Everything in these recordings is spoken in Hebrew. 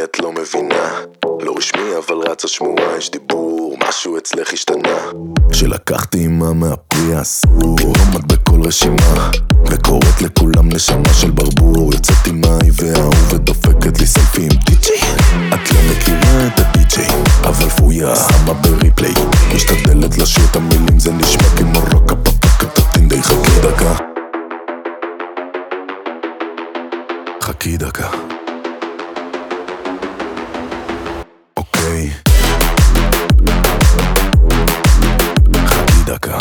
את לא מבינה? לא רשמי אבל רצה שמועה, יש דיבור, משהו אצלך השתנה. שלקחתי אימה מהפרי אסור, עומד בכל רשימה וקוראת לכולם נשמה של ברבור. יוצאת עם האי וההוא ודופקת לי סלפי עם די-ג'יי. את לא מכירה את הדי-ג'יי אבל פויה שמה בריפליי, משתדלת לשיר את המילים, זה נשמע כמו רוקה פפקה תתינדי. חכי דקה, חכי דקה, אוקיי, חכי דקה,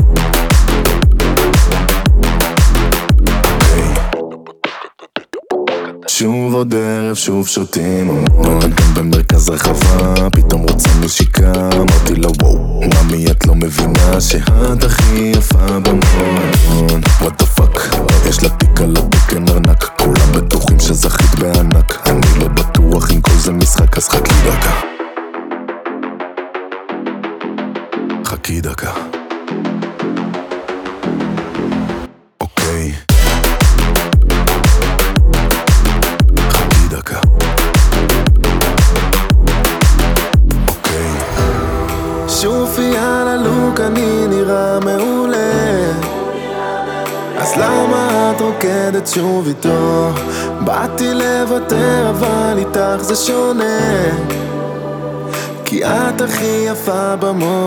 שוב עוד ערב, שוב שותים המון, גם במרכז רחבה, פתאום רוצה נשיקה. אמרתי לה וואו, ממי את לא מבינה שאת הכי יפה במועדון. what the fuck, יש לה תיק על הבקן ארנק, כולם בטוחים שזכית בענק, אני לא בטוח אם כל זה משחק, אז חכי דקה, חכי דקה, אוקיי, שופי על הלוק, אני נראה מעולה, אז למה את רוקדת שוב איתו? באתי לוותר אבל איתך זה שונה, כי את הכי יפה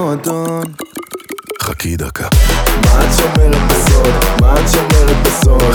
במועדון. חכי דקה, מה את שומרת בסוד? מה את שומרת בסוד?